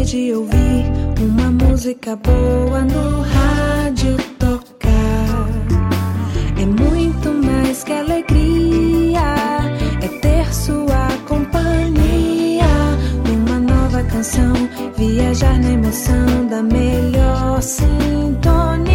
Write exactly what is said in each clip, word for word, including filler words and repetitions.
de ouvir uma música boa no rádio tocar. É muito mais que alegria, é ter sua companhia. Numa nova canção, viajar na emoção da melhor sintonia.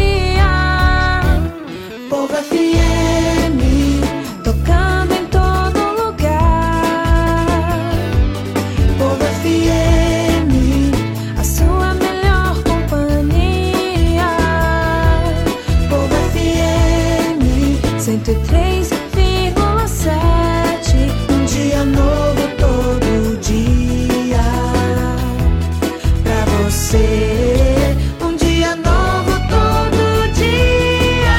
Povo F M, tocando em todo lugar. Povo F M, a sua melhor companhia. Povo F M, cento e três vírgula sete, um dia novo todo dia. Pra você, um dia novo todo dia.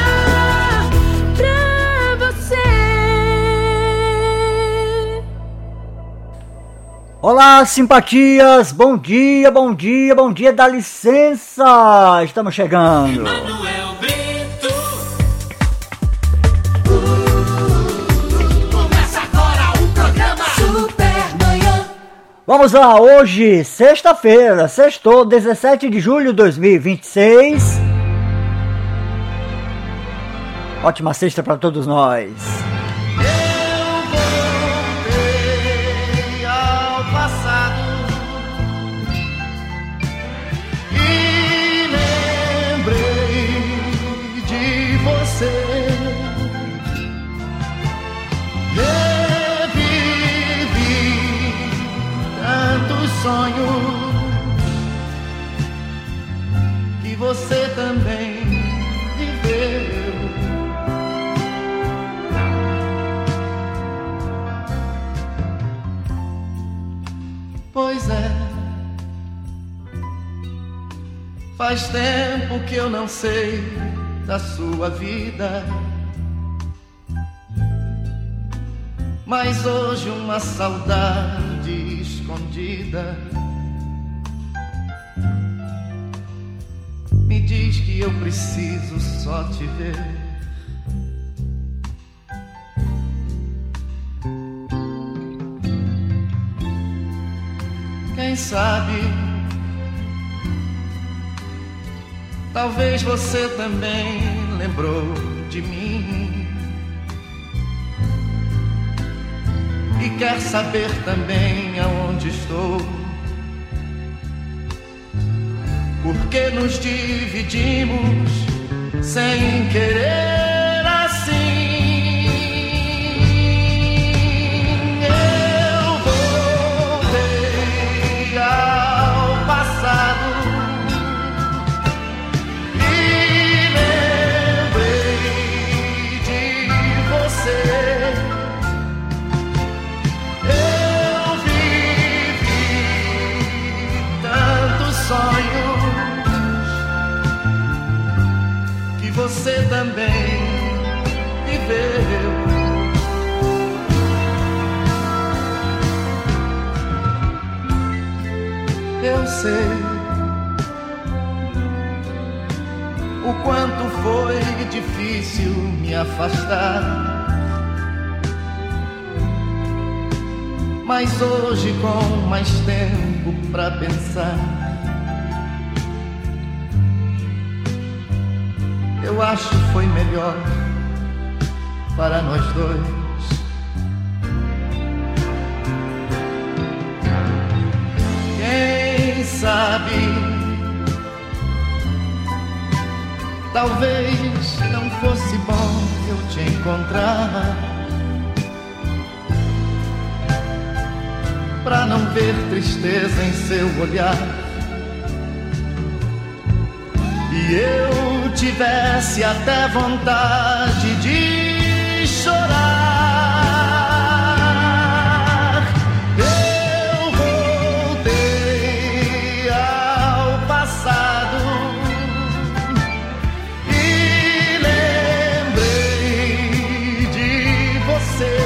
Pra você. Olá, simpatias, bom dia, bom dia, bom dia, dá licença, estamos chegando. Manuel Brito. Uh, começa agora o programa Supermanhã. Vamos lá, hoje, sexta-feira, sextou, dezessete de julho de dois mil e vinte e seis. Ótima sexta para todos nós. Voltei ao passado e lembrei de você. Revivi tantos sonhos que você também viveu. Pois é, faz tempo que eu não sei da sua vida, mas hoje uma saudade escondida me diz que eu preciso só te ver. Quem sabe, talvez você também lembrou de mim e quer saber também aonde estou, porque nos dividimos sem querer assim. Você também viveu. Eu sei o quanto foi difícil me afastar, mas hoje com mais tempo pra pensar, eu acho que foi melhor para nós dois. Quem sabe, talvez não fosse bom eu te encontrar, pra não ver tristeza em seu olhar e eu tivesse até vontade de chorar. Eu voltei ao passado e lembrei de você.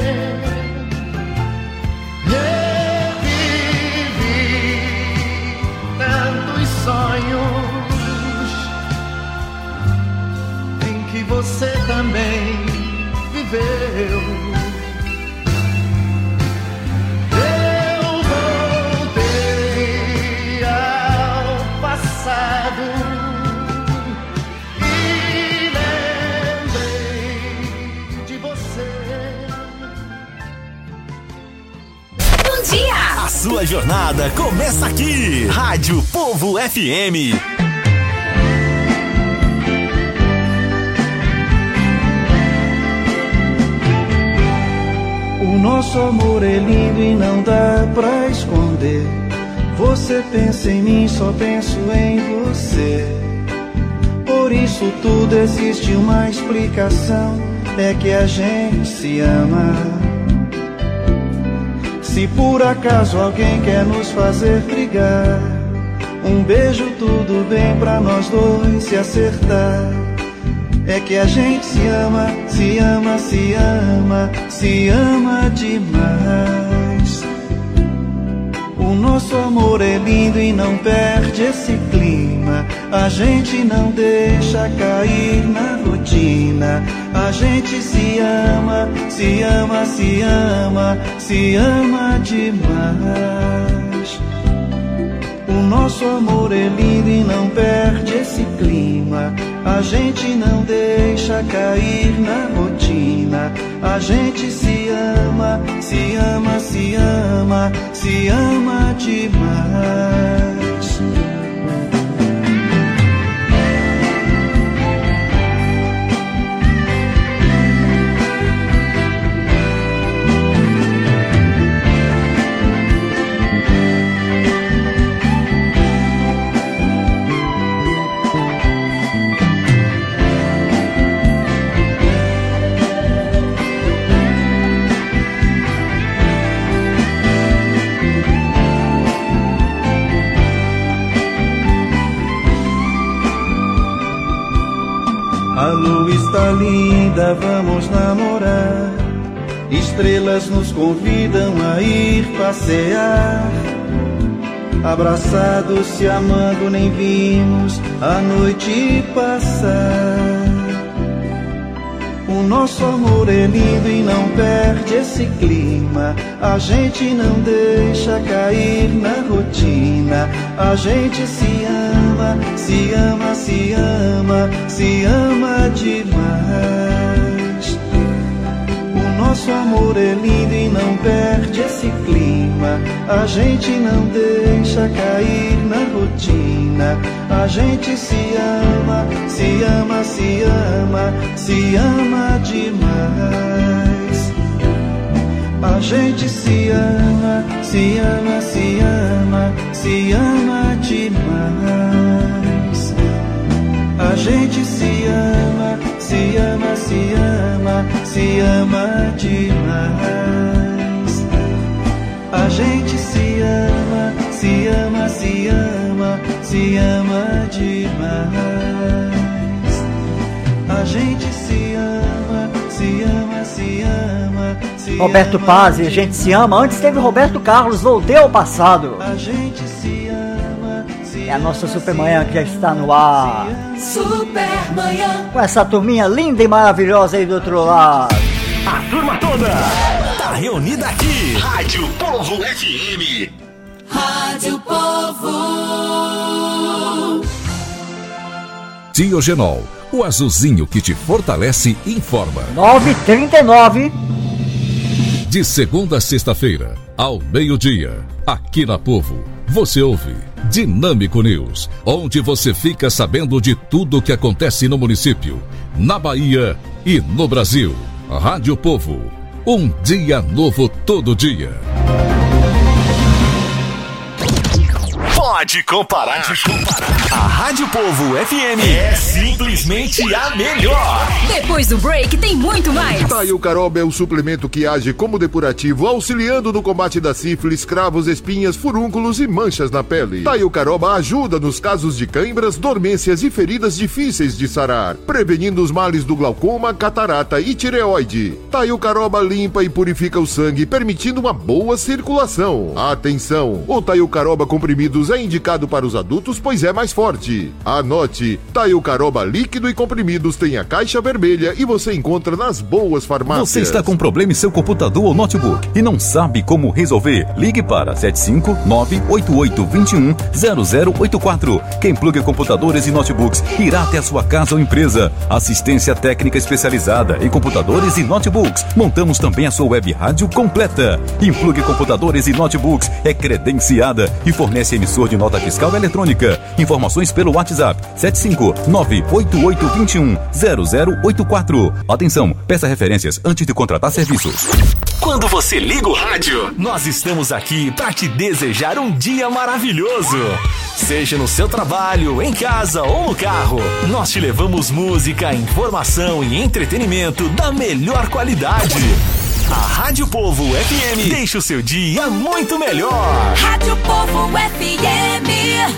Revivi tantos sonhos, você também jornada começa aqui. Rádio Povo F M. O nosso amor é lindo e não dá pra esconder. Você pensa em mim, só penso em você. Por isso tudo existe uma explicação, é que a gente se ama. Se por acaso alguém quer nos fazer brigar, um beijo tudo bem pra nós dois se acertar. É que a gente se ama, se ama, se ama, se ama demais. O nosso amor é lindo e não perde esse clima. A gente não deixa cair na rotina. A gente se ama, se ama, se ama, se ama demais. O nosso amor é lindo e não perde esse clima. A gente não deixa cair na rotina. A gente se ama, se ama, se ama, se ama demais. A lua está linda, vamos namorar. Estrelas nos convidam a ir passear. Abraçados, se amando, nem vimos a noite passar. O nosso amor é lindo e não perde esse clima. A gente não deixa cair na rotina. A gente se ama, se ama, se ama, se ama demais. O nosso amor é lindo e não perde esse clima. A gente não deixa cair na rotina. A gente se ama, se ama, se ama, se ama demais. A gente se ama, se ama, se ama, se ama demais. A gente se ama, se ama, se ama, se ama demais. A gente se ama, se ama, se ama, se ama demais. A gente se ama, se ama, se ama, se ama. Roberto Paz, e a gente se ama. Antes teve Roberto Carlos, Voltei ao Passado. A gente se ama, se É a nossa Supermanhã que já está no ar. Supermanhã. Com essa turminha linda e maravilhosa aí do outro lado. A turma toda tá reunida aqui. Rádio Povo F M. Rádio Povo. Diogenol, o azulzinho que te fortalece, informa. nove e trinta e nove. De segunda a sexta-feira, ao meio-dia, aqui na Povo, você ouve Dinâmico News, onde você fica sabendo de tudo o que acontece no município, na Bahia e no Brasil. Rádio Povo, um dia novo todo dia. Pode comparar. Pode comparar. A Rádio Povo F M é simplesmente a melhor. Depois do break tem muito mais. Taiocaroba é o suplemento que age como depurativo, auxiliando no combate da sífilis, cravos, espinhas, furúnculos e manchas na pele. Taiocaroba ajuda nos casos de cãibras, dormências e feridas difíceis de sarar, prevenindo os males do glaucoma, catarata e tireoide. Taiocaroba limpa e purifica o sangue, permitindo uma boa circulação. Atenção! O Taiocaroba comprimidos é é indicado para os adultos, pois é mais forte. Anote, Taiucaroba líquido e comprimidos tem a caixa vermelha e você encontra nas boas farmácias. Você está com problema em seu computador ou notebook e não sabe como resolver? Ligue para sete cinco nove oito oito dois um zero zero oito quatro. Quem pluga computadores e notebooks irá até a sua casa ou empresa. Assistência técnica especializada em computadores e notebooks. Montamos também a sua web rádio completa. Implugue Computadores e Notebooks é credenciada e fornece emissor de nota fiscal eletrônica. Informações pelo WhatsApp sete cinco nove oito oito dois um zero zero oito quatro. Atenção, peça referências antes de contratar serviços. Quando você liga o rádio, nós estamos aqui para te desejar um dia maravilhoso. Seja no seu trabalho, em casa ou no carro, nós te levamos música, informação e entretenimento da melhor qualidade. A Rádio Povo F M deixa o seu dia muito melhor. Rádio Povo F M.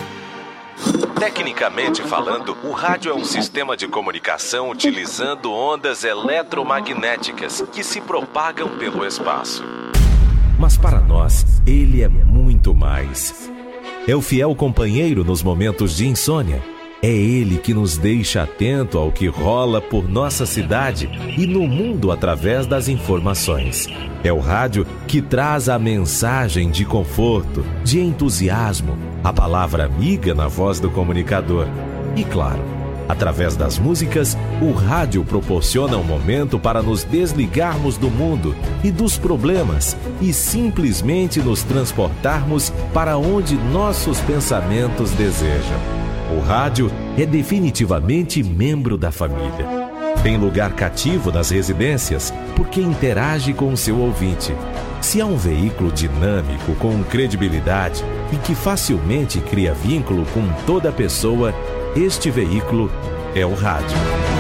Tecnicamente falando, o rádio é um sistema de comunicação utilizando ondas eletromagnéticas que se propagam pelo espaço. Mas para nós, ele é muito mais. É o fiel companheiro nos momentos de insônia. É ele que nos deixa atento ao que rola por nossa cidade e no mundo através das informações. É o rádio que traz a mensagem de conforto, de entusiasmo, a palavra amiga na voz do comunicador. E claro, através das músicas, o rádio proporciona um momento para nos desligarmos do mundo e dos problemas e simplesmente nos transportarmos para onde nossos pensamentos desejam. O rádio é definitivamente membro da família. Tem lugar cativo nas residências porque interage com o seu ouvinte. Se há um veículo dinâmico com credibilidade e que facilmente cria vínculo com toda pessoa, este veículo é o rádio.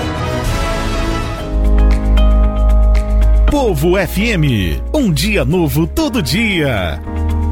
Povo F M, um dia novo todo dia.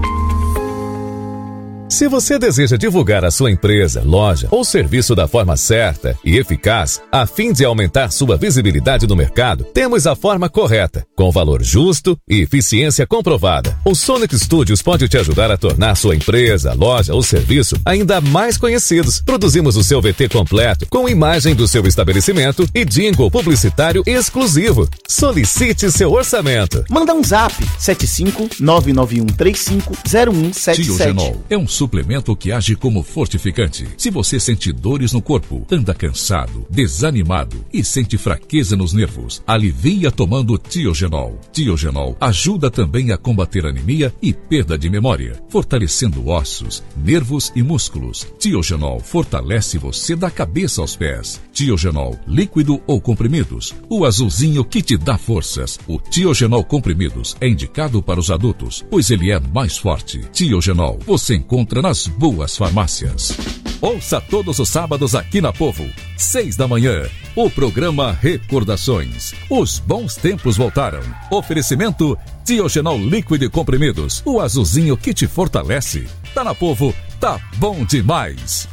Se você deseja divulgar a sua empresa, loja ou serviço da forma certa e eficaz, a fim de aumentar sua visibilidade no mercado, temos a forma correta, com valor justo e eficiência comprovada. O Sonic Studios pode te ajudar a tornar sua empresa, loja ou serviço ainda mais conhecidos. Produzimos o seu V T completo, com imagem do seu estabelecimento e jingle publicitário exclusivo. Solicite seu orçamento. Manda um zap, sete cinco nove nove um três cinco zero um sete sete. Tiogenol é um suplemento que age como fortificante. Se você sente dores no corpo, anda cansado, desanimado e sente fraqueza nos nervos, alivia tomando Tiogenol. Tiogenol ajuda também a combater anemia e perda de memória, fortalecendo ossos, nervos e músculos. Tiogenol fortalece você da cabeça aos pés. Tiogenol líquido ou comprimidos, o azulzinho que te dá forças. O Tiogenol comprimidos é indicado para os adultos, pois ele é mais forte. Tiogenol você encontra nas boas farmácias. Ouça todos os sábados aqui na Povo, seis da manhã, o programa Recordações. Os bons tempos voltaram. Oferecimento Tiogenol líquido e comprimidos, o azulzinho que te fortalece. Tá na Povo, tá bom demais.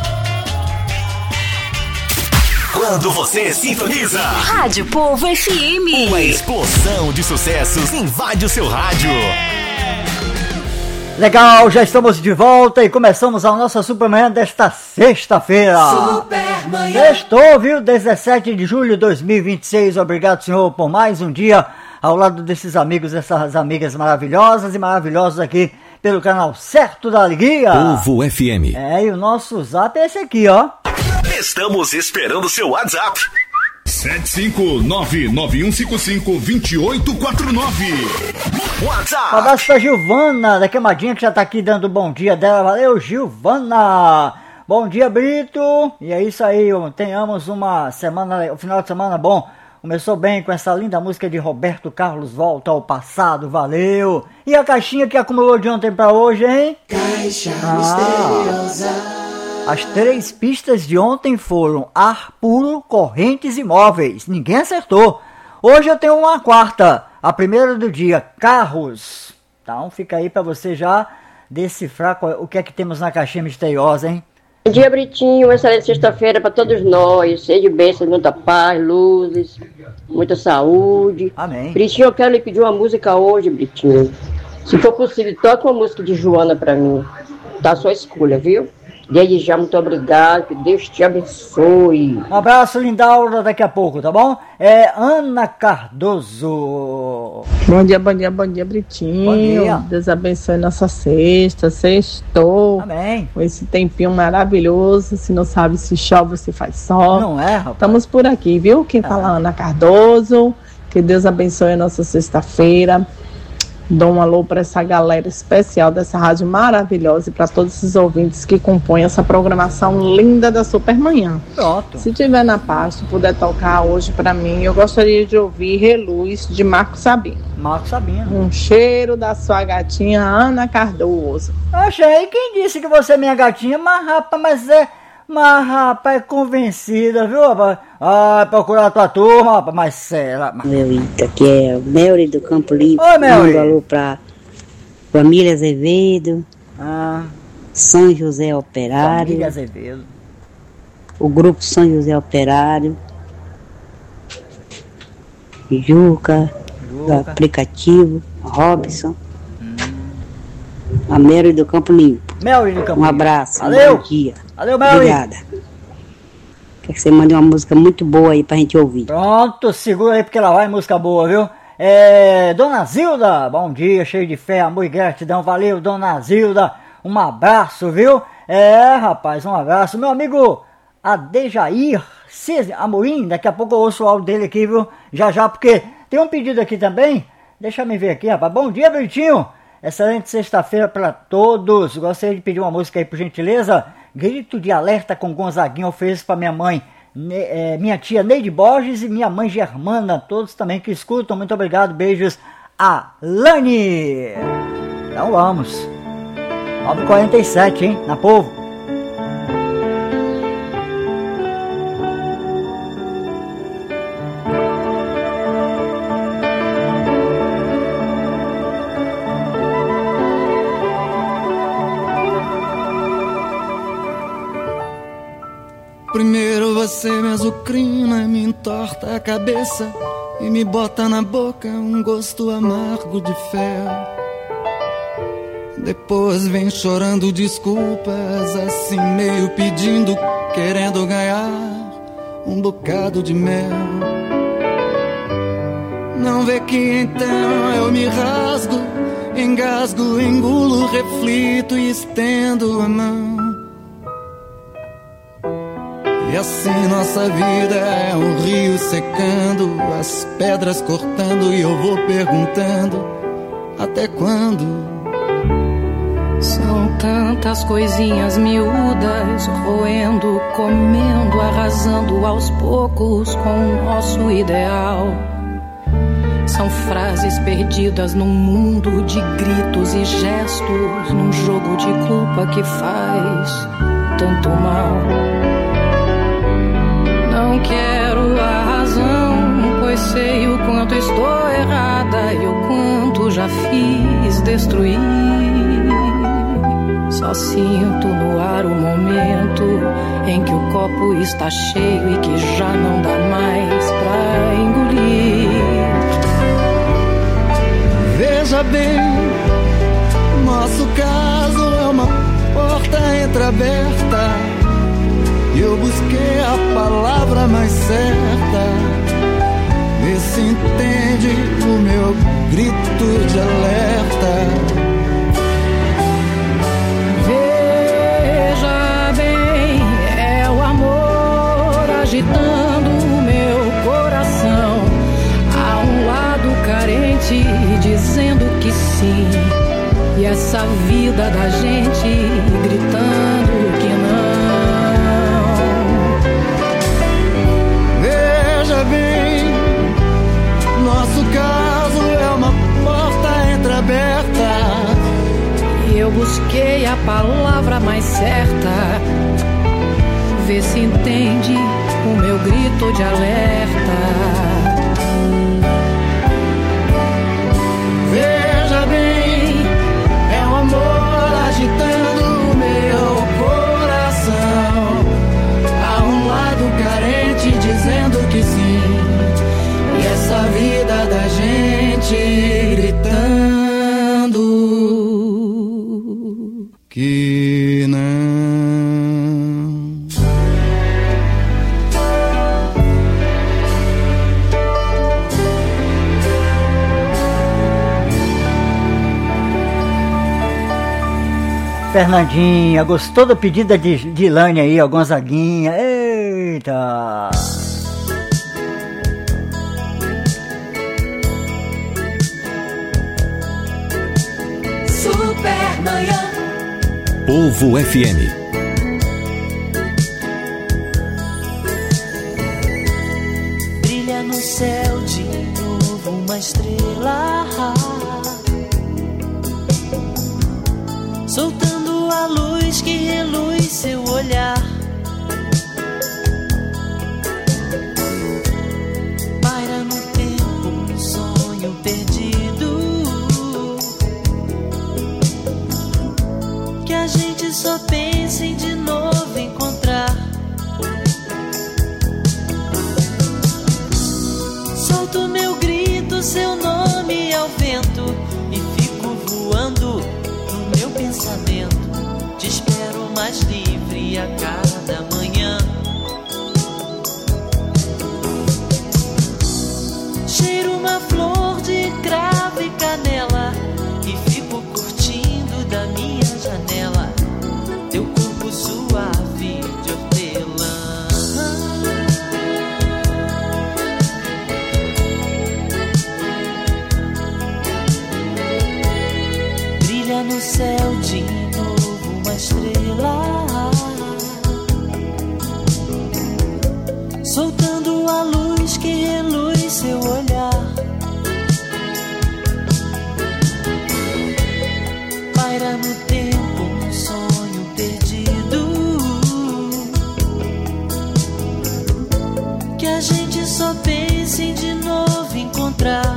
Quando você sintoniza Rádio Povo F M, uma explosão de sucessos invade o seu rádio. Legal, já estamos de volta e começamos a nossa Supermanhã desta sexta-feira. Supermanhã. Estou, viu? dezessete de julho de dois mil e vinte e seis. Obrigado, senhor, por mais um dia ao lado desses amigos, dessas amigas maravilhosas e maravilhosos aqui pelo canal Certo da Alegria. Povo F M. É, e o nosso zap é esse aqui, ó. Estamos esperando o seu WhatsApp. sete cinco nove nove um cinco cinco dois oito quatro nove. WhatsApp. Um abraço pra Gilvana, da Queimadinha, que já tá aqui dando bom dia dela. Valeu, Gilvana. Bom dia, Brito. E é isso aí, tenhamos uma semana, um final de semana bom. Começou bem com essa linda música de Roberto Carlos, Volta ao Passado, valeu. E a caixinha que acumulou de ontem pra hoje, hein? Caixa ah, misteriosa. As três pistas de ontem foram ar puro, correntes e móveis. Ninguém acertou. Hoje eu tenho uma quarta. A primeira do dia, carros. Então fica aí pra você já decifrar qual, o que é que temos na caixinha misteriosa, hein? Bom dia, Britinho. Uma excelente sexta-feira para todos nós. Cheio de bênçãos, muita paz, luzes, muita saúde. Amém. Britinho, eu quero lhe pedir uma música hoje, Britinho. Se for possível, toque uma música de Joana para mim. tá a sua escolha, viu? Desde já, muito obrigado, que Deus te abençoe. Um abraço, Lindaura, daqui a pouco, tá bom? É Ana Cardoso. Bom dia, bom dia, bom dia, Britinho. Bom dia. Deus abençoe nossa sexta, sextou. Amém. Com esse tempinho maravilhoso, se não sabe se chove ou se faz sol. Não é, rapaz? Estamos por aqui, viu? Quem fala é Ana Cardoso. Que Deus abençoe a nossa sexta-feira. Dou um alô para essa galera especial dessa rádio maravilhosa e para todos os ouvintes que compõem essa programação linda da Supermanhã. Pronto. Se tiver na paz, se puder tocar hoje para mim, eu gostaria de ouvir Reluz de Marco Sabino. Marco Sabino. Um cheiro da sua gatinha Ana Cardoso. Achei, quem disse que você é minha gatinha? Mas rapaz, mas é... Mas rapaz, é convencida, viu, rapaz? Ah, procurar a tua turma, rapaz, mas será... Meu Ita, que é o Melry do Campo Limpo. Oi, Melry. Mando alô pra família Azevedo. Ah. São José Operário. Família Azevedo. O grupo São José Operário. Juca. Do aplicativo. Robson. Hum. A Melry do Campo Limpo. Melry do Campo Um Limpo. abraço. Valeu. Um bom dia. Valeu, Melry. Obrigada. Quer que você mande uma música muito boa aí pra gente ouvir. Pronto, segura aí porque ela vai música boa, viu? É, Dona Zilda, bom dia, cheio de fé, amor e gratidão, valeu, Dona Zilda, um abraço, viu? É, rapaz, um abraço, meu amigo Adejair César Amorim, daqui a pouco eu ouço o áudio dele aqui, viu? Já já, porque tem um pedido aqui também, deixa eu me ver aqui, rapaz, bom dia, Britinho, excelente sexta-feira pra todos, gostaria de pedir uma música aí, por gentileza, Grito de Alerta com Gonzaguinha, ofereço pra minha mãe, Ne, é, minha tia Neide Borges e minha mãe Germana, todos também que escutam, muito obrigado, beijos, Alane. Então vamos, nove e quarenta e sete, hein, na Povo. Primeiro você me azucrina e me entorta a cabeça e me bota na boca um gosto amargo de fel. Depois vem chorando desculpas, assim meio pedindo, querendo ganhar um bocado de mel. Não vê que então eu me rasgo, engasgo, engulo, reflito e estendo a mão. E assim nossa vida é um rio secando, as pedras cortando e eu vou perguntando, até quando? São tantas coisinhas miúdas, roendo, comendo, arrasando aos poucos com o nosso ideal. São frases perdidas num mundo de gritos e gestos, num jogo de culpa que faz tanto mal. Não quero a razão, pois sei o quanto estou errada e o quanto já fiz destruir. Só sinto no ar o momento em que o copo está cheio e que já não dá mais pra engolir. Veja bem, nosso caso é uma porta entreaberta. Eu busquei a palavra mais certa. Vê se entende o meu grito de alerta. Veja bem, é o amor agitando o meu coração. Há um lado carente dizendo que sim, e essa vida da gente gritando que não. Bem, nosso caso é uma porta entreaberta. Eu busquei a palavra mais certa. Vê se entende o meu grito de alerta. Veja bem, é o amor agitando o meu coração. Há um lado carente dizendo que sim, e essa vida da gente gritando que Fernandinha, gostou do pedido de, de Ilane aí, ó, Gonzaguinha. Eita! Supermanhã. Povo F M. Brilha no céu de novo uma estrela, soltando a luz que reluz seu olhar. Paira no tempo um sonho perdido, que a gente só pensa em de novo encontrar. Solto meu grito, seu nome ao vento, e fico voando no meu pensamento. Te espero mais livre a cada manhã. Cheiro uma flor de cravo e canela, e fico curtindo da minha janela teu corpo suave de hortelã. Brilha no céu de novo uma estrela, soltando a luz que reluz seu olhar. Paira no tempo um sonho perdido, que a gente só pensa em de novo encontrar.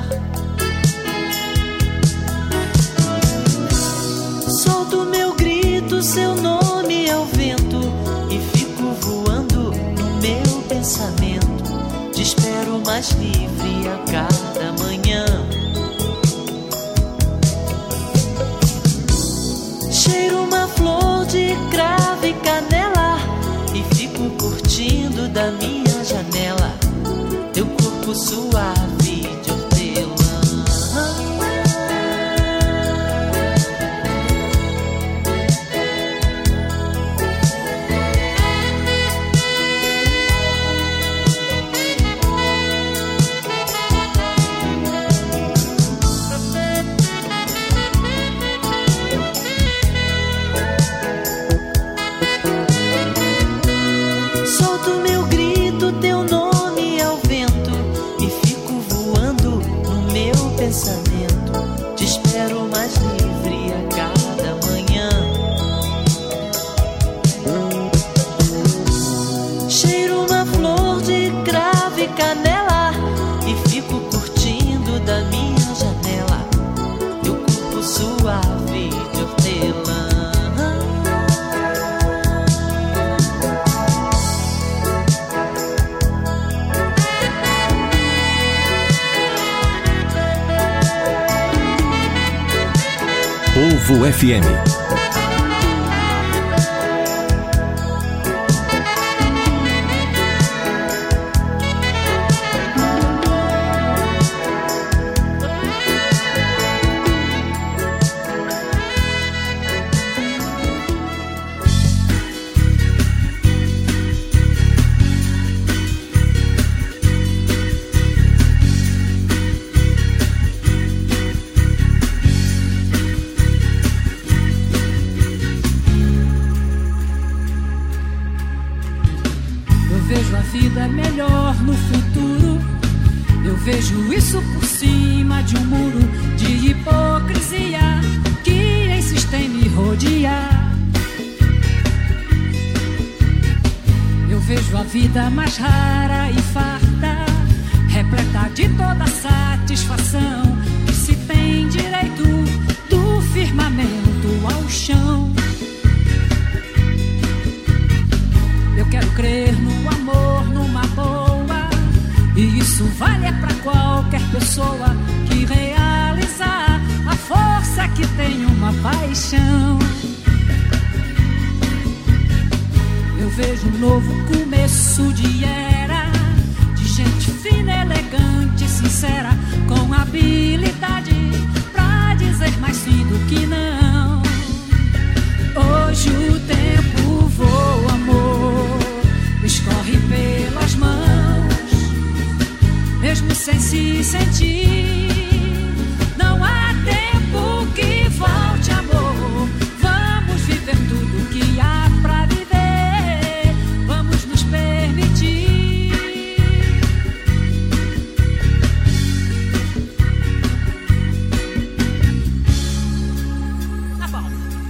Solto meu grito, seu nome ao vento, e fico voando no meu pensamento. Te espero mais livre a cada manhã. Cheiro uma flor de cravo e canela, e fico curtindo da minha janela teu corpo suave de hortelã. Solto meu grito, teu nome ao vento, e fico voando no meu pensamento. Te espero mais livre a cada manhã. Cheiro uma flor de cravo e canela, e fico curtindo da minha janela teu corpo suave de hortelã. Povo F M. Vejo a vida melhor no futuro. Eu vejo isso por cima de um muro de hipocrisia que insiste em me rodear. Eu vejo a vida mais rara e farta, repleta de toda satisfação que se tem direito do firmamento ao chão. Eu quero crer no amor, numa boa, e isso vale pra qualquer pessoa que realizar a força que tem uma paixão. Eu vejo um novo começo de era, de gente fina, elegante, sincera, com habilidade pra dizer mais sim do que não. Hoje o tempo voa, amor, escorre pelas mãos, mesmo sem se sentir. Não há tempo que volte, amor. Vamos viver tudo que há pra viver. Vamos nos permitir. Na palma.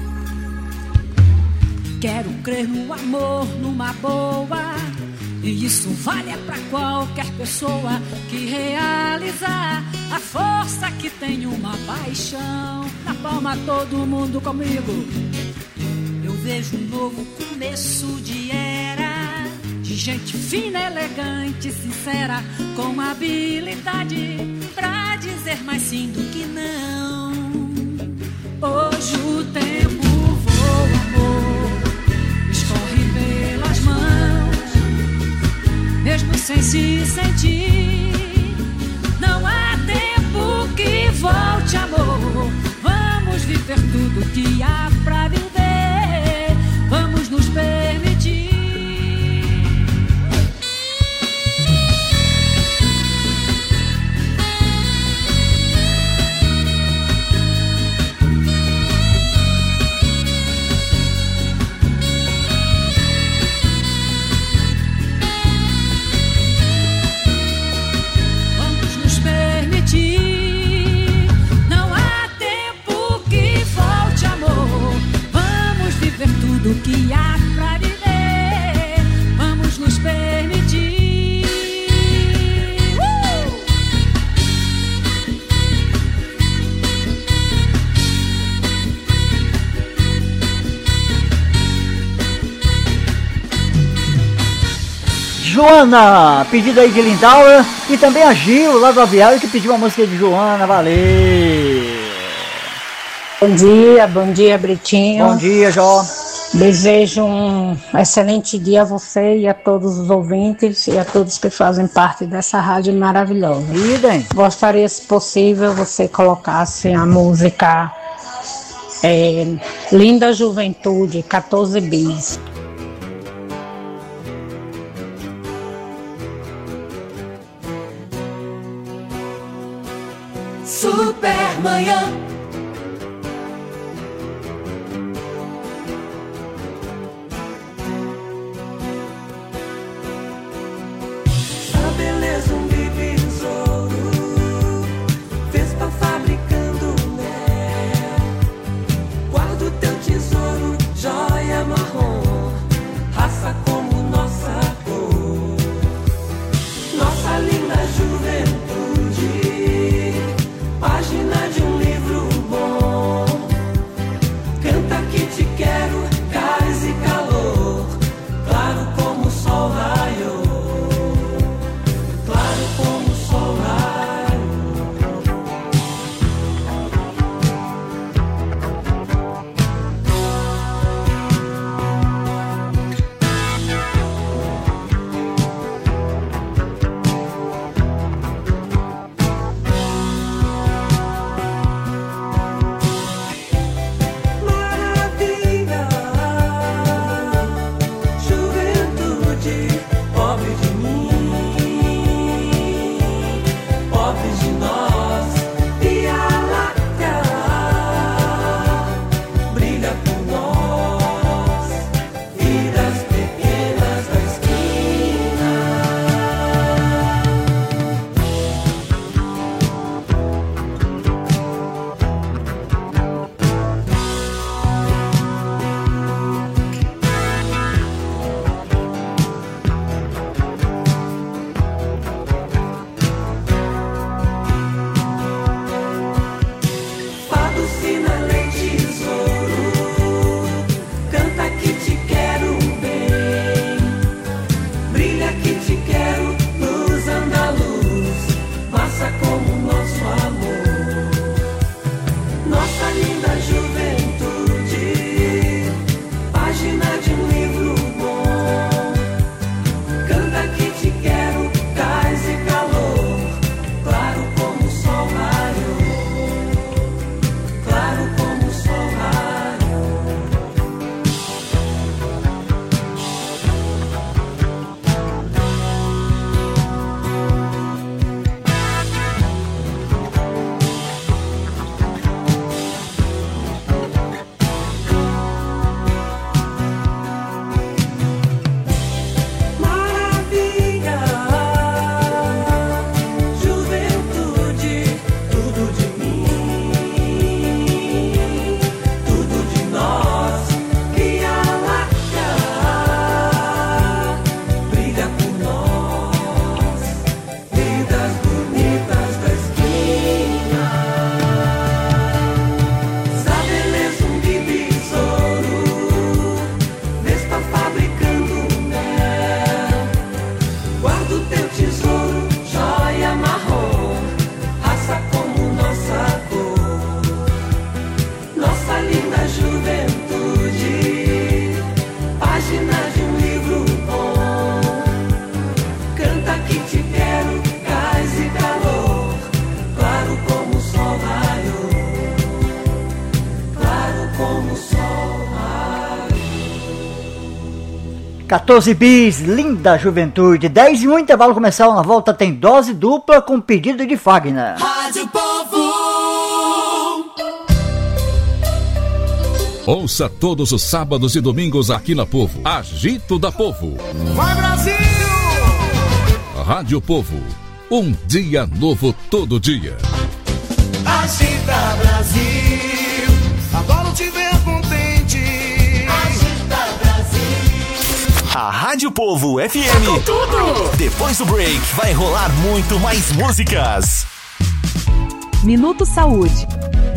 Quero crer no amor, numa boa. E isso vale pra qualquer pessoa que realizar a força que tem uma paixão. Na palma todo mundo comigo. Eu vejo um novo começo de era, de gente fina, elegante, sincera, com habilidade pra dizer mais sim do que não. Hoje o tempo voa, amor, escorre pelas mãos, mesmo sem se sentir. Não há tempo que volte, amor. Vamos viver tudo que há pra viver. Vamos nos permitir. Não há tempo que volte, amor. Vamos viver tudo que há pra viver. Vamos nos permitir. Uh! Joana, pedido aí de Lindauer. E também a Gil, lá do Aviário, que pediu uma música de Joana. Valeu! Bom dia, bom dia, Britinho. Bom dia, Jó. Desejo um excelente dia a você e a todos os ouvintes e a todos que fazem parte dessa rádio maravilhosa. Idem. Gostaria, se possível, você colocasse a música é, Linda Juventude, quatorze bis. Supermanhã. A beleza um besouro fez pão fabricando mel. Guarda o teu tesouro, joia marrom, raça como nossa cor. Nossa linda juventude, página de um livro quatorze bis, linda juventude. dez e um, intervalo comercial. Na volta tem dose dupla com pedido de Fagner. Rádio Povo. Ouça todos os sábados e domingos aqui na Povo. Agito da Povo. Vai, Brasil! Rádio Povo. Um dia novo todo dia. Agita, Brasil. Adoro te ver contente. Agita, Brasil. A Rádio Povo F M. Com tudo. Depois do break, vai rolar muito mais músicas. Minuto Saúde.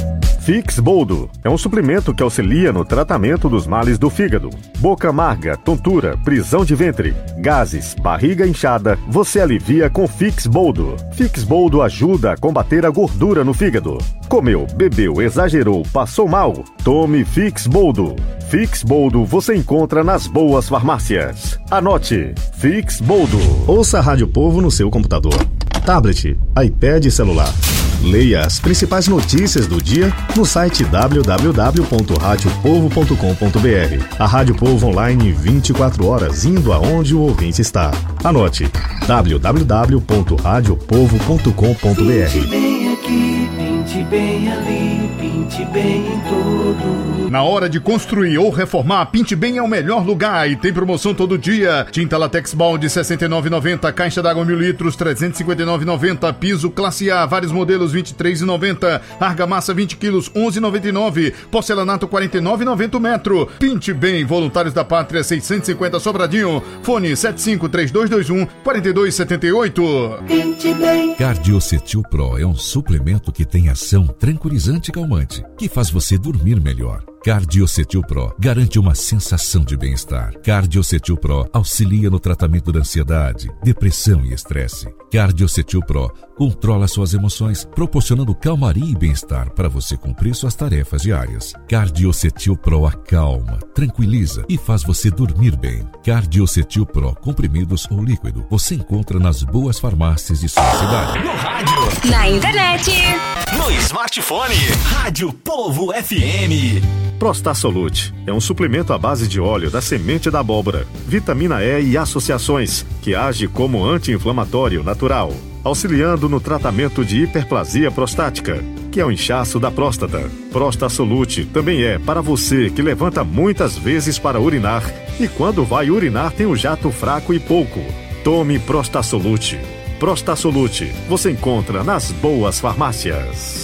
Fix Boldo é um suplemento que auxilia no tratamento dos males do fígado. Boca amarga, tontura, prisão de ventre, gases, barriga inchada, você alivia com Fix Boldo. Fix Boldo ajuda a combater a gordura no fígado. Comeu, bebeu, exagerou, passou mal? Tome Fix Boldo. Fix Boldo você encontra nas boas farmácias. Anote, Fix Boldo. Ouça a Rádio Povo no seu computador, tablet, iPad e celular. Leia as principais notícias do dia no site w w w ponto rádio povo ponto com ponto b r. A Rádio Povo online vinte e quatro horas, indo aonde o ouvinte está. Anote w w w ponto rádio povo ponto com ponto b r. Pinte bem aqui, pinte bem ali, pinte bem em tudo. Na hora de construir ou reformar, Pinte Bem é o melhor lugar e tem promoção todo dia. Tinta Latex Balde sessenta e nove reais e noventa centavos, caixa d'água mil litros trezentos e cinquenta e nove reais e noventa centavos, piso classe A, vários modelos vinte e três reais e noventa centavos, argamassa vinte quilos onze reais e noventa e nove centavos, porcelanato quarenta e nove reais e noventa centavos o metro. Pinte Bem, Voluntários da Pátria seiscentos e cinquenta Sobradinho, fone sete cinco três dois dois um quatro dois sete oito. Pinte Bem. Cardiocetil Pro é um suplemento que tem ação tranquilizante e calmante, que faz você dormir melhor. Cardiocetil Pro garante uma sensação de bem-estar. Cardiocetil Pro auxilia no tratamento da ansiedade, depressão e estresse. Cardiocetil Pro controla suas emoções, proporcionando calmaria e bem-estar para você cumprir suas tarefas diárias. Cardiocetil Pro acalma, tranquiliza e faz você dormir bem. Cardiocetil Pro, comprimidos ou líquido, você encontra nas boas farmácias de sua cidade. No rádio, na internet, no smartphone. Rádio Povo F M. Prostasolute é um suplemento à base de óleo da semente da abóbora, vitamina E e associações, que age como anti-inflamatório natural, auxiliando no tratamento de hiperplasia prostática, que é o inchaço da próstata. Prostasolute também é para você que levanta muitas vezes para urinar e quando vai urinar tem o jato fraco e pouco. Tome Prostasolute. Prostasolute você encontra nas boas farmácias.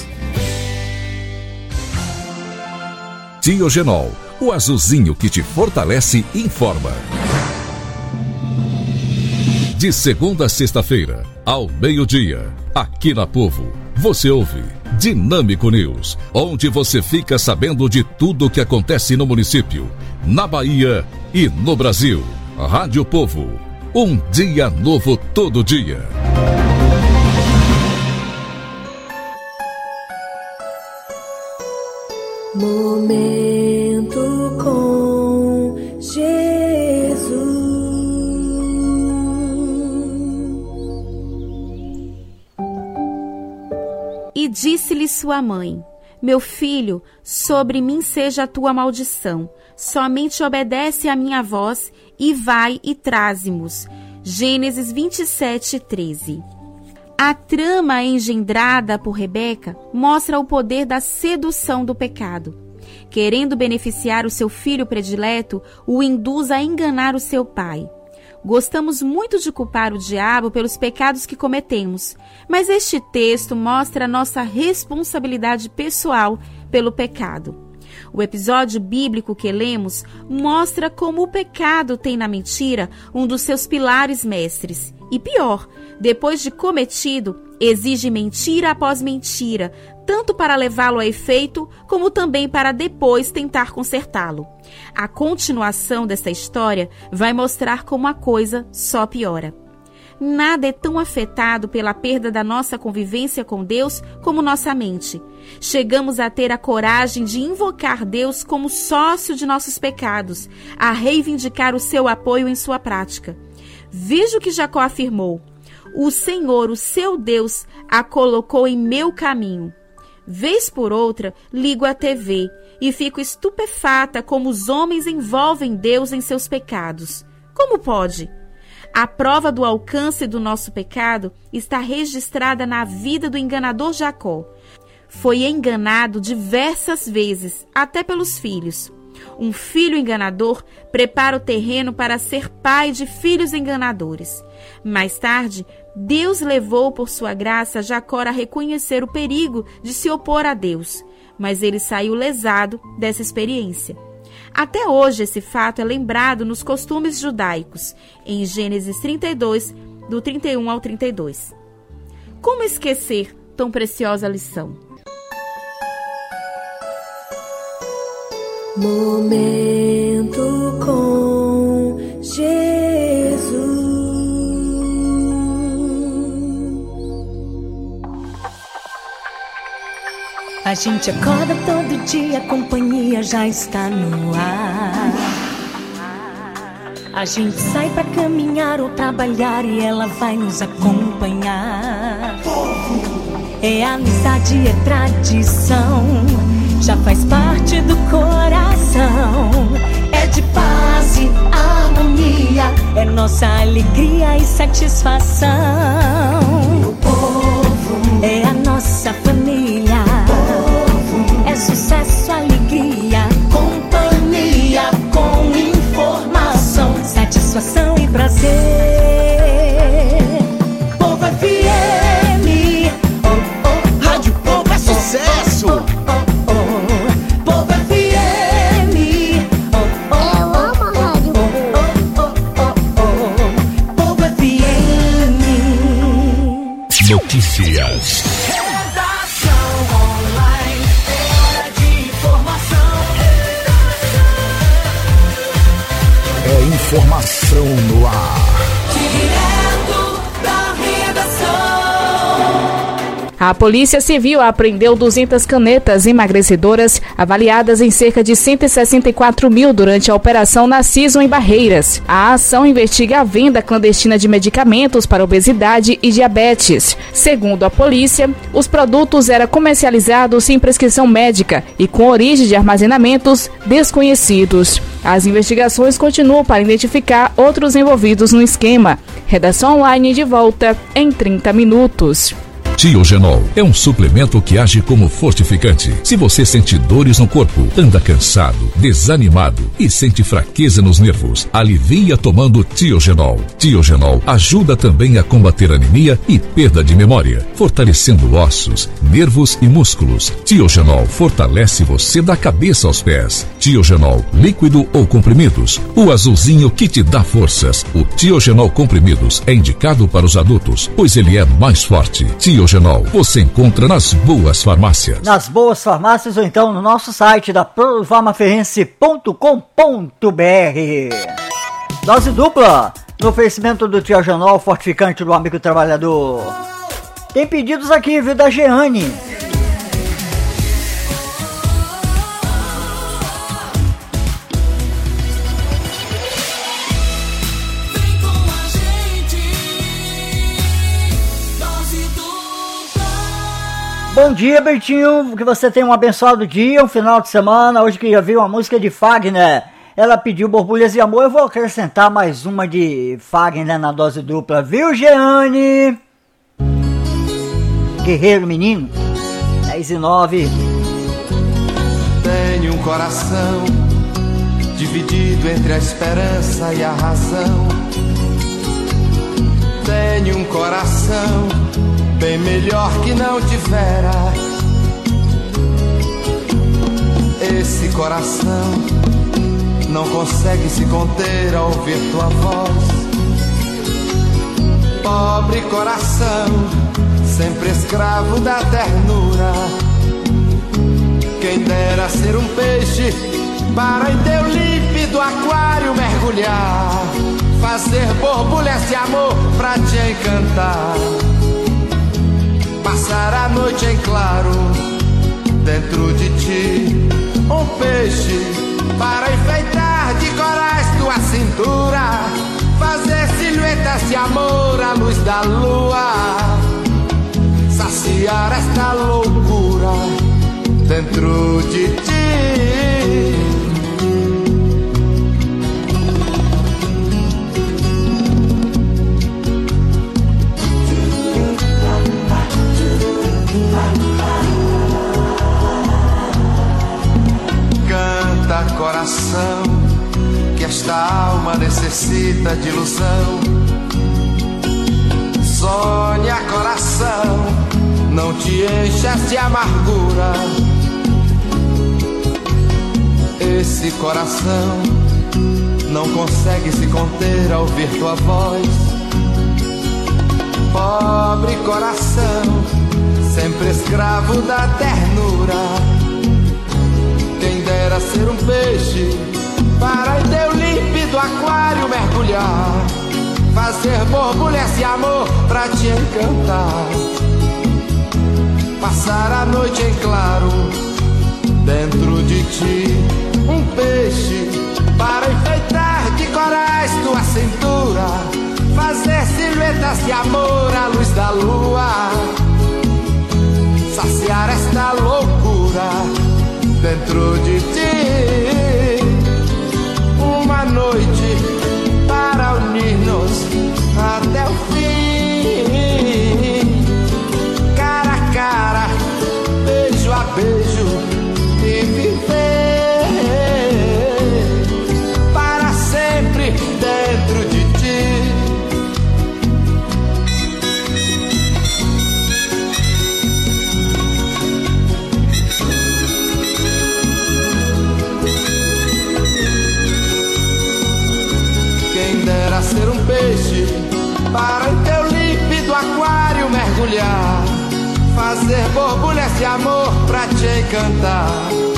Diogenol, o azulzinho que te fortalece e informa. De segunda a sexta-feira, ao meio-dia, aqui na Povo, você ouve Dinâmico News, onde você fica sabendo de tudo o que acontece no município, na Bahia e no Brasil. Rádio Povo, um dia novo todo dia. Momento com Jesus. E disse-lhe sua mãe: meu filho, sobre mim seja a tua maldição. Somente obedece à minha voz e vai e traze-mos. Gênesis vinte e sete, treze. A trama engendrada por Rebeca mostra o poder da sedução do pecado. Querendo beneficiar o seu filho predileto, o induz a enganar o seu pai. Gostamos muito de culpar o diabo pelos pecados que cometemos, mas este texto mostra a nossa responsabilidade pessoal pelo pecado. O episódio bíblico que lemos mostra como o pecado tem na mentira um dos seus pilares mestres. E pior, depois de cometido, exige mentira após mentira, tanto para levá-lo a efeito, como também para depois tentar consertá-lo. A continuação dessa história vai mostrar como a coisa só piora. Nada é tão afetado pela perda da nossa convivência com Deus como nossa mente. Chegamos a ter a coragem de invocar Deus como sócio de nossos pecados, a reivindicar o seu apoio em sua prática. Veja o que Jacó afirmou: o Senhor, o seu Deus, a colocou em meu caminho. Vez por outra, ligo a T V e fico estupefata como os homens envolvem Deus em seus pecados. Como Como pode? A prova do alcance do nosso pecado está registrada na vida do enganador Jacó. Foi enganado diversas vezes, até pelos filhos. Um filho enganador prepara o terreno para ser pai de filhos enganadores. Mais tarde, Deus levou por sua graça Jacó a reconhecer o perigo de se opor a Deus, mas ele saiu lesado dessa experiência. Até hoje esse fato é lembrado nos costumes judaicos, em Gênesis trinta e dois, do trinta e um ao trinta e dois. Como esquecer tão preciosa lição? Momento com Jesus. A gente acorda todo dia, a companhia já está no ar. A gente sai pra caminhar ou trabalhar e ela vai nos acompanhar. É amizade, é tradição, já faz parte do coração. É de paz e harmonia, é nossa alegria e satisfação. O povo é a nossa família, é sucesso, alegria, companhia com informação, satisfação e prazer. Povo F M, oh, oh, Rádio Povo é sucesso. Oh, oh, Povo F M, oh, oh, eu amo a Rádio oh, oh, oh, oh, oh, Povo F M. Notícias. Informação no ar. Direto da redação. A Polícia Civil apreendeu duzentas canetas emagrecedoras avaliadas em cerca de cento e sessenta e quatro mil durante a operação Narciso em Barreiras. A ação investiga a venda clandestina de medicamentos para obesidade e diabetes. Segundo a polícia, os produtos eram comercializados sem prescrição médica e com origem de armazenamentos desconhecidos. As investigações continuam para identificar outros envolvidos no esquema. Redação online de volta em trinta minutos. Tiogenol é um suplemento que age como fortificante. Se você sente dores no corpo, anda cansado, desanimado e sente fraqueza nos nervos, alivia tomando Tiogenol. Tiogenol ajuda também a combater anemia e perda de memória, fortalecendo ossos, nervos e músculos. Tiogenol fortalece você da cabeça aos pés. Tiogenol, líquido ou comprimidos, o azulzinho que te dá forças. O Tiogenol comprimidos é indicado para os adultos, pois ele é mais forte. Tiogenol você encontra nas boas farmácias. Nas boas farmácias ou então no nosso site da farmaferense ponto com ponto b r. Dose dupla no oferecimento do Tiogenol, fortificante do amigo trabalhador. Tem pedidos aqui, viu, da Jeane. Bom dia, Bertinho, que você tenha um abençoado dia, um final de semana. Hoje que já viu uma música de Fagner, ela pediu Borbulhas e Amor, eu vou acrescentar mais uma de Fagner na dose dupla, viu, Jeane? Guerreiro menino, dez e nove. Tenho um coração dividido entre a esperança e a razão. Tenho um coração bem melhor que não tivera. Esse coração não consegue se conter ao ouvir tua voz. Pobre coração, sempre escravo da ternura. Quem dera ser um peixe para em teu límpido aquário mergulhar, fazer borbulhas de amor pra te encantar, passar a noite em claro dentro de ti. Um peixe para enfeitar de corais tua cintura, fazer silhuetas de amor à luz da lua, saciar esta loucura dentro de ti. alma necessita de ilusão. Sonha, coração, não te enchas de amargura. Esse coração não consegue se conter ao ouvir tua voz. Pobre coração, sempre escravo da ternura. Quem dera ser um peixe para em teu límpido aquário mergulhar, fazer borbulha esse amor pra te encantar, passar a noite em claro dentro de ti. Um peixe para enfeitar de corais tua cintura, fazer silhuetas de amor à luz da lua, saciar esta loucura dentro de ti. Uma noite para unir-nos até o fim, cara a cara, beijo a beijo, e viver para sempre dentro de ti. Quem dera ser um peixe para em teu límpido aquário mergulhar, fazer borbulhas de amor pra te encantar,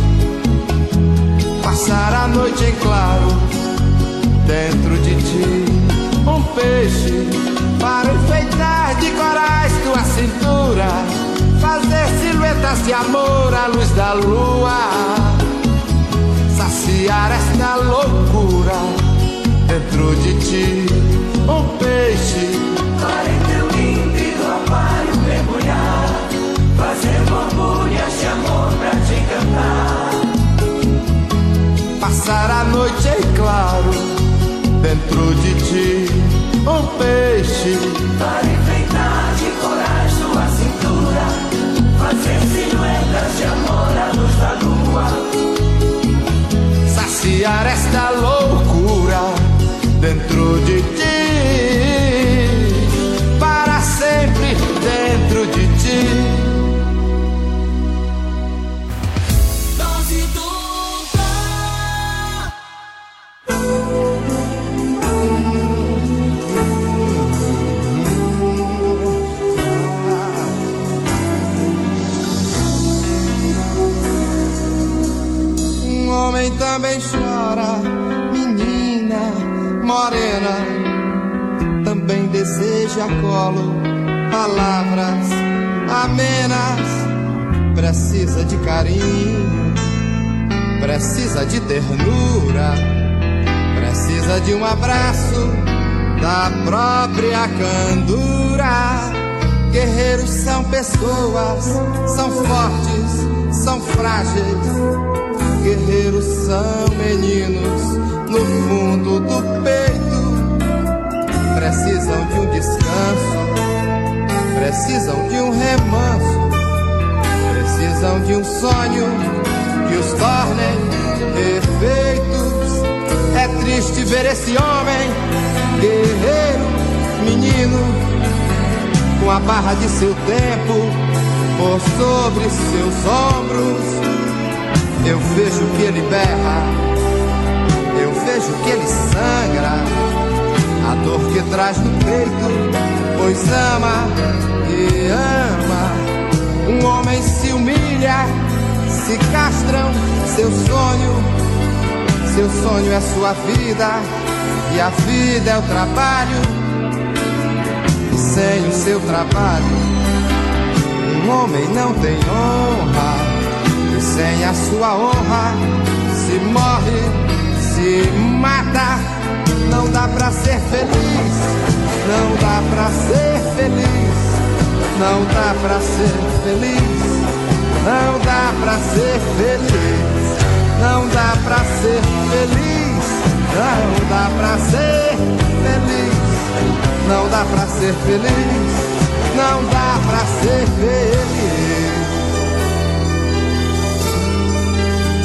passar a noite em claro dentro de ti. Um peixe para enfeitar de corais tua cintura, fazer silhuetas de amor à luz da lua, saciar esta loucura dentro de ti. Um peixe para em teu límpido aquário mergulhar, fazer borbulhas de amor pra te encantar, passar a noite em claro dentro de ti. Um peixe para enfeitar de corais tua cintura, fazer silhuetas de amor à luz da lua, saciar esta loucura dentro de ti, para sempre dentro de ti. Dose dupla. Um homem também chora, menina morena, também deseja colo, palavras amenas, precisa de carinho, precisa de ternura, precisa de um abraço da própria candura. Guerreiros são pessoas, são fortes, são frágeis. Guerreiros são meninos no fundo do peito, precisam de um descanso, precisam de um remanso, precisam de um sonho que os tornem perfeitos. É triste ver esse homem, guerreiro, menino, com a barra de seu tempo por sobre seus ombros. Eu vejo que ele berra, eu vejo que ele sangra, a dor que traz no peito, pois ama e ama. Um homem se humilha, se castram seu sonho, seu sonho é sua vida, e a vida é o trabalho, e sem o seu trabalho, um homem não tem honra. E sem a sua honra se morre, se mata. Não dá pra ser feliz, não dá pra ser feliz, não dá pra ser feliz, não dá pra ser feliz, não dá pra ser feliz, não dá pra ser feliz, não dá pra ser feliz, não dá pra ser feliz.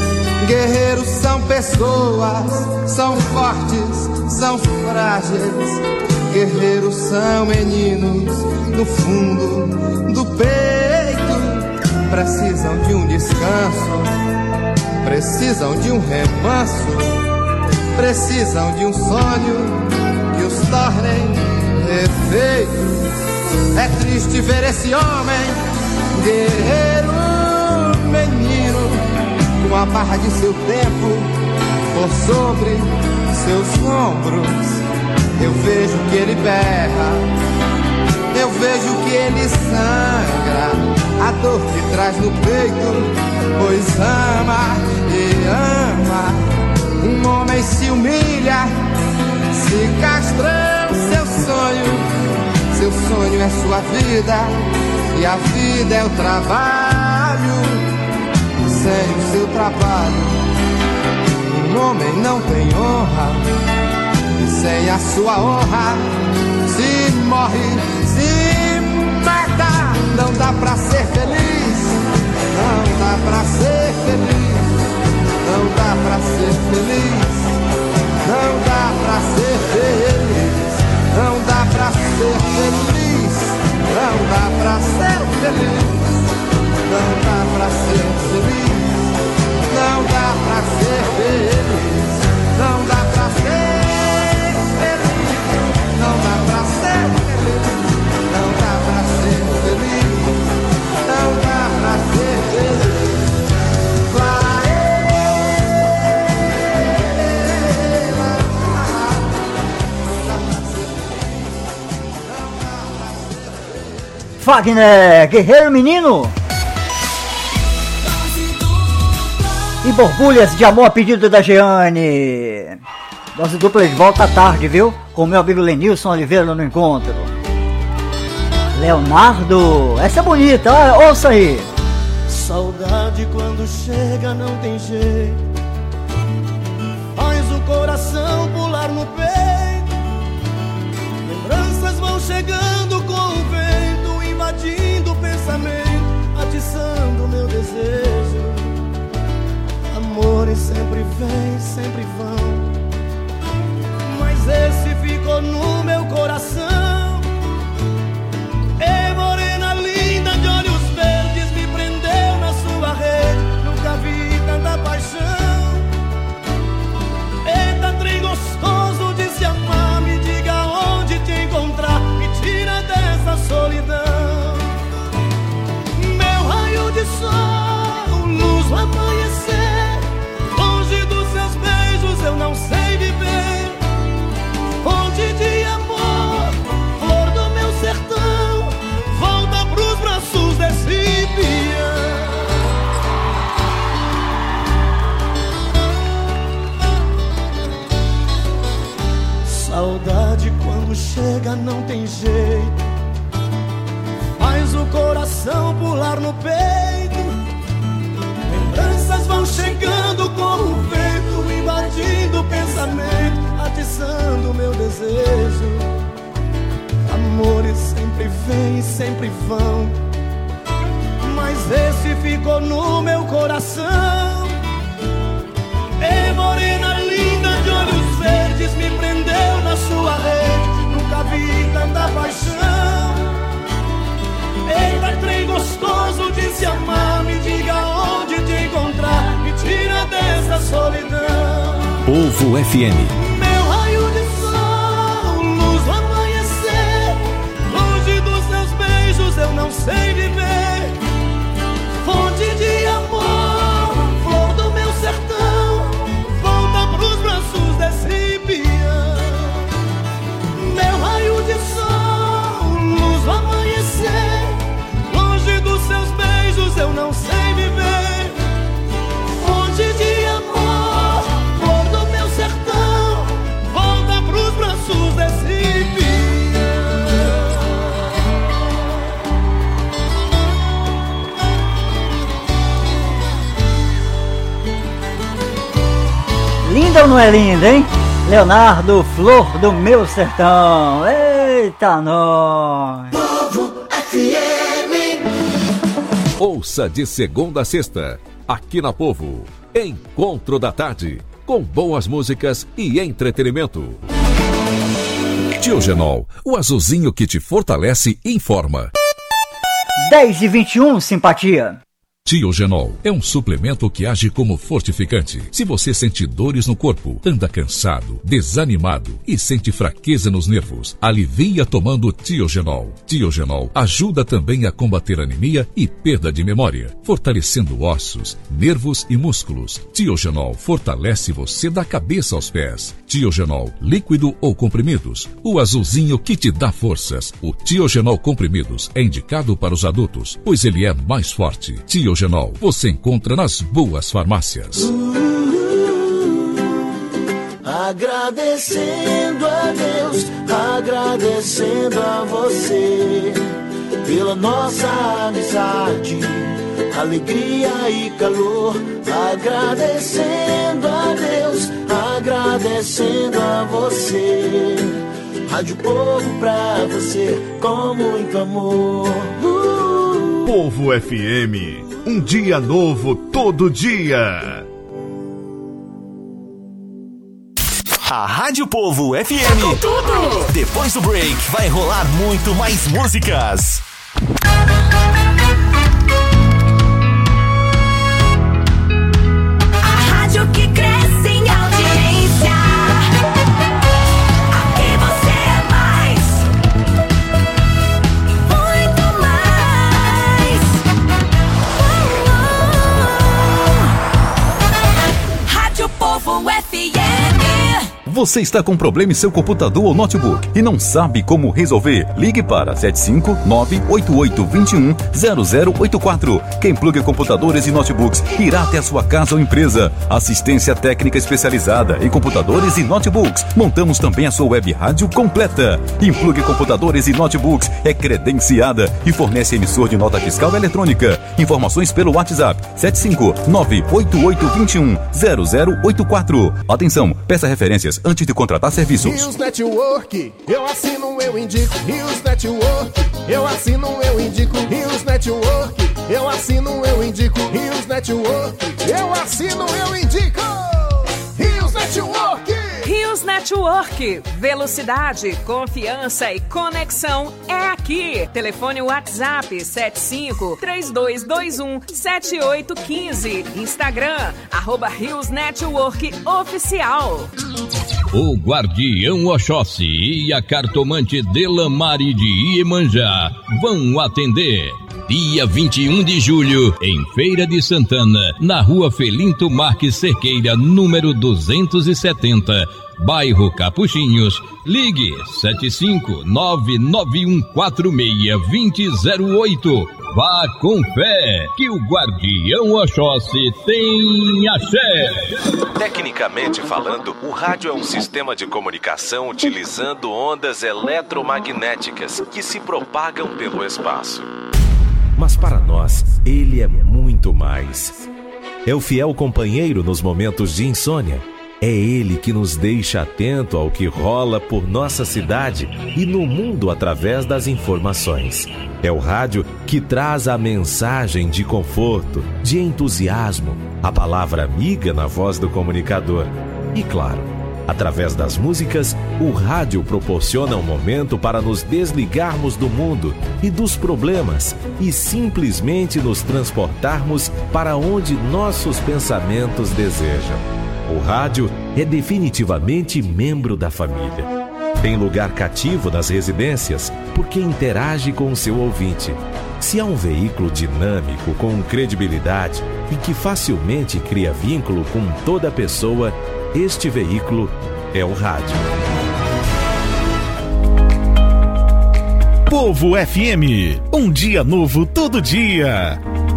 Guerreiros são pessoas, são fortes, são frágeis. Guerreiros são meninos no fundo do peito. Precisam de um descanso, precisam de um remanso, precisam de um sonho que os tornem refeitos. É triste ver esse homem, guerreiro, menino, com a barra de seu tempo por sobre seus ombros. Eu vejo que ele berra, eu vejo que ele sangra, a dor que traz no peito, pois ama e ama. Um homem se humilha, se castra o seu sonho. Seu sonho é sua vida e a vida é o trabalho. Sem o seu trabalho, um homem não tem honra. E sem a sua honra, se morre, se mata. Não dá pra ser feliz, não dá pra ser feliz, não dá pra ser feliz, não dá pra ser feliz, não dá pra ser feliz, não dá pra ser feliz, não dá pra ser feliz, não dá pra ser feliz, não dá pra ser não dá pra ser feliz, não dá pra ser feliz, não dá pra ser feliz. Fagner, guerreiro menino. E borbulhas de amor a pedido da Jeane. Dose dupla de volta à tarde, viu? Com meu amigo Lenilson Oliveira no encontro. Leonardo, essa é bonita, olha, ouça aí. Saudade quando chega não tem jeito, faz o coração pular no peito. Lembranças vão chegando com o vento, invadindo o pensamento, atiçando o meu desejo. Amores sempre vêm, sempre vão, mas esse ficou no meu coração. E morena linda de olhos verdes me prendeu na sua rede. Nunca vi tanta paixão. Eita, trem gostoso de se amar. Me diga onde te encontrar, me tira dessa solidão. Meu raio de sol, luz do amanhecer, longe dos seus beijos eu não sei viver. Fonte de amor, flor do meu sertão, volta pros braços desse peão. Saudade quando chega não tem jeito, faz o coração pular no peito. Lembranças vão chegando com o vento, invadindo o pensamento, atiçando o meu desejo. Amores sempre vêm, sempre vão, mas esse ficou no meu coração. E morena linda de olhos verdes me prendeu na sua rede. Nunca vi tanta paixão. Eita, trem gostoso de se amar. Me diga onde te encontrar, me tira dessa solidão. Povo F M. Meu raio de sol, luz do amanhecer, longe dos seus beijos eu não sei viver. Fonte de amor, flor do meu sertão, volta pros braços desse peão. Meu raio de sol, luz do amanhecer, longe dos seus beijos eu não sei viver. Fonte de amor, flor do meu sertão, volta pros braços desse peão. Linda ou não é linda, hein? Leonardo, flor do meu sertão. Eita, nós! Povo F M. Ouça de segunda a sexta, aqui na Povo, Encontro da Tarde, com boas músicas e entretenimento. Tiogenol, o azulzinho que te fortalece e informa. dez e vinte e um, simpatia. Tiogenol é um suplemento que age como fortificante. Se você sente dores no corpo, anda cansado, desanimado e sente fraqueza nos nervos, alivia tomando Tiogenol. Tiogenol ajuda também a combater anemia e perda de memória, fortalecendo ossos, nervos e músculos. Tiogenol fortalece você da cabeça aos pés. Tiogenol, líquido ou comprimidos, o azulzinho que te dá forças. O Tiogenol comprimidos é indicado para os adultos, pois ele é mais forte. Tiogenol você encontra nas boas farmácias. Agradecendo a Deus, agradecendo a você pela nossa amizade, alegria e calor. Agradecendo a Deus, agradecendo a você. Rádio Povo pra você, com muito amor. uh. Povo F M, um dia novo todo dia. A Rádio Povo F M. Tudo. Depois do break, vai rolar muito mais músicas. A rádio que cresce em audiência. Aqui você é mais. Muito mais. Rádio Povo F M. Você está com problema em seu computador ou notebook e não sabe como resolver? Ligue para sete cinco nove oito oito dois um zero zero oito quatro. Quem pluga computadores e notebooks irá até a sua casa ou empresa. Assistência técnica especializada em computadores e notebooks. Montamos também a sua web rádio completa. Implugue computadores e notebooks é credenciada e fornece emissor de nota fiscal eletrônica. Informações pelo WhatsApp sete cinco nove oito oito dois um zero zero oito quatro. Atenção, peça referências antes de contratar serviços. Rios Network, eu assino, eu indico. Rios Network, eu assino, eu indico. Rios Network, eu assino, eu indico. Rios Network, eu assino, eu indico. Rios Network. Rios Network, velocidade, confiança e conexão é aqui. Telefone WhatsApp sete cinco três dois dois um sete oito um cinco. Instagram, arroba Rios Network Oficial. O Guardião Oxóssi e a cartomante Delamare de Iemanjá vão atender. Dia vinte e um de julho, em Feira de Santana, na rua Felinto Marques Cerqueira, número duzentos e setenta, bairro Capuchinhos. Ligue sete cinco nove nove um quatro seis dois zero zero oito. Vá com fé, que o Guardião Oxóssi tem axé. Tecnicamente falando, o rádio é um sistema de comunicação utilizando ondas eletromagnéticas que se propagam pelo espaço. Mas para nós, ele é muito mais. É o fiel companheiro nos momentos de insônia. É ele que nos deixa atento ao que rola por nossa cidade e no mundo através das informações. É o rádio que traz a mensagem de conforto, de entusiasmo, a palavra amiga na voz do comunicador. E claro, através das músicas, o rádio proporciona um momento para nos desligarmos do mundo e dos problemas e simplesmente nos transportarmos para onde nossos pensamentos desejam. O rádio é definitivamente membro da família. Tem lugar cativo nas residências porque interage com o seu ouvinte. Se há um veículo dinâmico, com credibilidade e que facilmente cria vínculo com toda pessoa, este veículo é o rádio. Povo F M, um dia novo todo dia.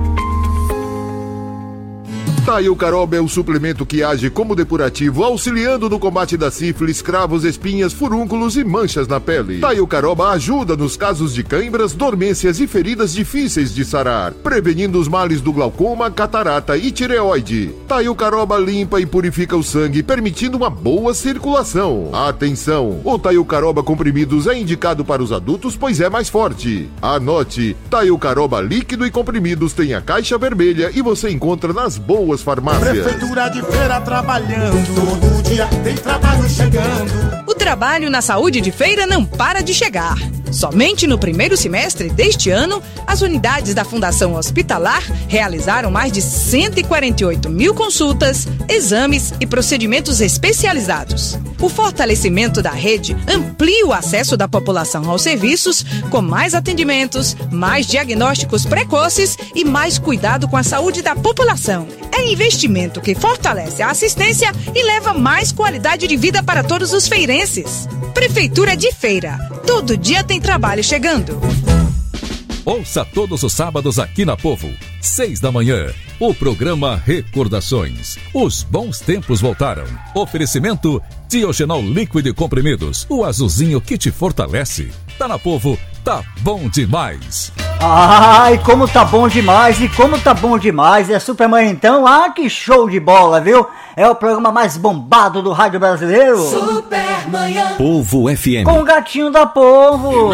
Taiucaroba é o suplemento que age como depurativo, auxiliando no combate da sífilis, cravos, espinhas, furúnculos e manchas na pele. Taiucaroba ajuda nos casos de cãibras, dormências e feridas difíceis de sarar, prevenindo os males do glaucoma, catarata e tireoide. Taiucaroba limpa e purifica o sangue, permitindo uma boa circulação. Atenção! O Taiucaroba comprimidos é indicado para os adultos, pois é mais forte. Anote: Taiucaroba líquido e comprimidos tem a caixa vermelha e você encontra nas boas suas farmácias. Prefeitura de Feira trabalhando, todo dia tem trabalho chegando. O trabalho na saúde de Feira não para de chegar. Somente no primeiro semestre deste ano, as unidades da Fundação Hospitalar realizaram mais de cento e quarenta e oito mil consultas, exames e procedimentos especializados. O fortalecimento da rede amplia o acesso da população aos serviços, com mais atendimentos, mais diagnósticos precoces e mais cuidado com a saúde da população. É investimento que fortalece a assistência e leva mais qualidade de vida para todos os feirenses. Prefeitura de Feira. Todo dia tem trabalho chegando. Ouça todos os sábados aqui na Povo, seis da manhã, o programa Recordações. Os bons tempos voltaram. Oferecimento Diogenol líquido e comprimidos, o azulzinho que te fortalece. Tá na Povo, tá bom demais. Ai, como tá bom demais, e como tá bom demais. É Superman então? Ah, que show de bola, viu? É o programa mais bombado do rádio brasileiro. Supermanhã. Povo F M. Com o gatinho da Povo.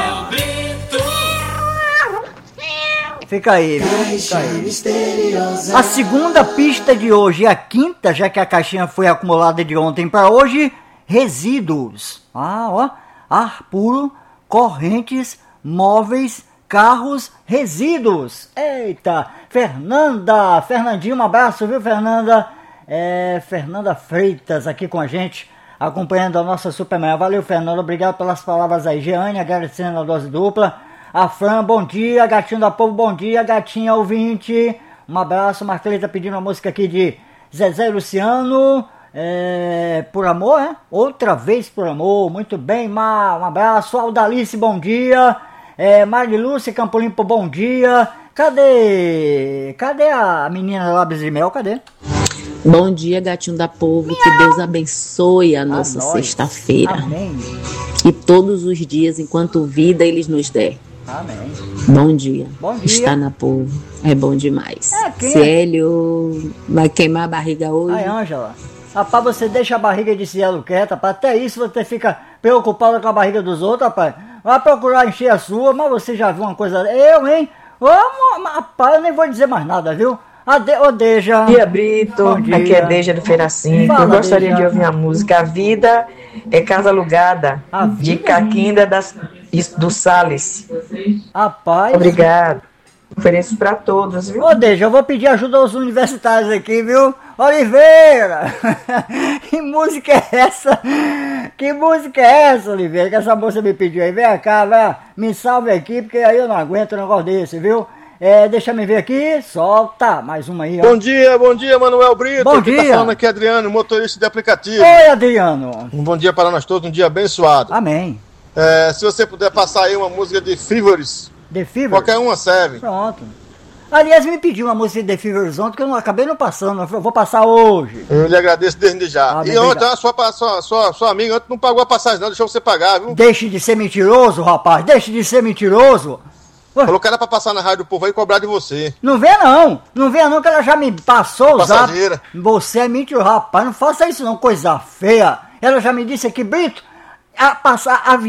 Fica aí, viu? Fica aí. A segunda pista de hoje e a quinta, já que a caixinha foi acumulada de ontem para hoje, resíduos. Ah, ó, ar puro, correntes, móveis, carros, resíduos. Eita, Fernanda, Fernandinho, um abraço, viu, Fernanda? É, Fernanda Freitas aqui com a gente, acompanhando a nossa Superman. Valeu, Fernanda, obrigado pelas palavras aí. Jeane, agradecendo a dose dupla. A Fran, bom dia. Gatinho da Povo, bom dia. Gatinha ouvinte, um abraço. Marcelita pedindo uma música aqui de Zezé e Luciano, é, Por Amor, é? Outra vez Por Amor. Muito bem, Mar, um abraço. Aldalice, bom dia. É, Marilúcia Campo Limpo, bom dia. Cadê? Cadê a menina Lábios de Mel? Cadê? Bom dia, Gatinho da Povo. Que Deus abençoe a nossa a sexta-feira. Amém. Que todos os dias, enquanto vida, eles nos der. Amém. Bom dia. Bom dia. Está na Povo. É bom demais. É, quem é? Célio vai queimar a barriga hoje. Ai, Ângela. Rapaz, você deixa a barriga de Cielo quieta, rapaz. Até isso você fica preocupado com a barriga dos outros, rapaz. Vai procurar encher a sua, mas você já viu uma coisa... Eu, hein? Ô, rapaz, eu nem vou dizer mais nada, viu? Ade... Ô, Deja. Bom dia, Brito. Bom dia. Aqui é Deja do Feira cinco. Fala, eu gostaria Deja. de ouvir a música A Vida é Casa Alugada, de Caquinda das... do Salles. Rapaz. Obrigado. Ofereço para todos, viu? Ô, Deja, eu vou pedir ajuda aos universitários aqui, viu? Oliveira! Que música é essa? Que música é essa, Oliveira? Que essa moça me pediu aí. Vem cá, vai. Me salve aqui, porque aí eu não aguento um negócio desse, viu? É, deixa me ver aqui. Solta. Mais uma aí, ó. Bom dia, bom dia, Manuel Brito. Bom Quem dia. tá falando aqui é Adriano, motorista de aplicativo. Oi, Adriano. Um bom dia para nós todos, um dia abençoado. Amém. É, se você puder passar aí uma música de Fevers. The Fever? Qualquer uma serve. Pronto. Aliás, me pediu uma música de The Fever ontem que eu não acabei não passando. Eu vou passar hoje. Eu lhe agradeço desde já. Ah, e ontem a sua, sua, sua, sua amiga ontem não pagou a passagem, não. Deixou você pagar, viu? Deixe de ser mentiroso, rapaz. Deixe de ser mentiroso. Falou que era pra passar na rádio do povo aí e cobrar de você. Não vê não. Não vê não que ela já me passou o zap. Passageira. Você é mentiroso, rapaz. Não faça isso não, coisa feia. Ela já me disse aqui, Brito, a passar a